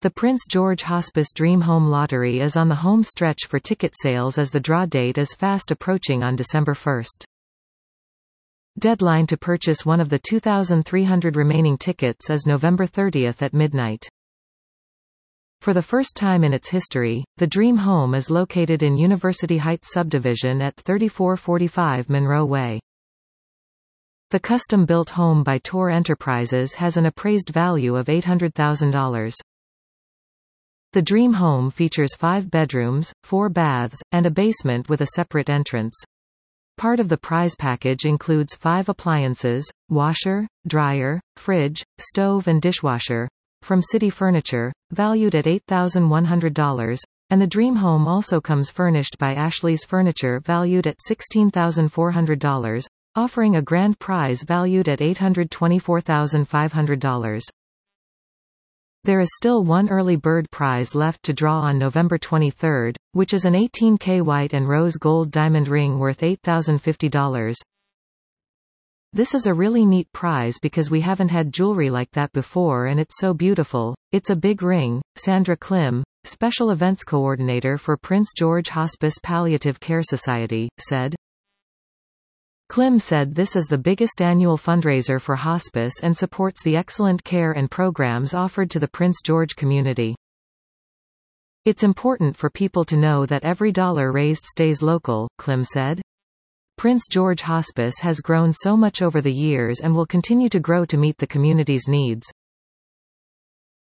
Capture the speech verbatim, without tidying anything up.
The Prince George Hospice Dream Home Lottery is on the home stretch for ticket sales as the draw date is fast approaching on December first. Deadline to purchase one of the two thousand three hundred remaining tickets is November thirtieth at midnight. For the first time in its history, the Dream Home is located in University Heights subdivision at thirty-four forty-five Monroe Way. The custom-built home by Tor Enterprises has an appraised value of eight hundred thousand dollars. The Dream Home features five bedrooms, four baths, and a basement with a separate entrance. Part of the prize package includes five appliances, washer, dryer, fridge, stove and dishwasher, from City Furniture, valued at eight thousand one hundred dollars, and the Dream Home also comes furnished by Ashley's Furniture valued at sixteen thousand four hundred dollars, offering a grand prize valued at eight hundred twenty-four thousand five hundred dollars. There is still one early bird prize left to draw on November twenty-third, which is an eighteen K white and rose gold diamond ring worth eight thousand fifty dollars. This is a really neat prize because we haven't had jewelry like that before and it's so beautiful. It's a big ring, Sandra Klim, Special Events Coordinator for Prince George Hospice Palliative Care Society, said. Klim said this is the biggest annual fundraiser for hospice and supports the excellent care and programs offered to the Prince George community. It's important for people to know that every dollar raised stays local, Klim said. Prince George Hospice has grown so much over the years and will continue to grow to meet the community's needs.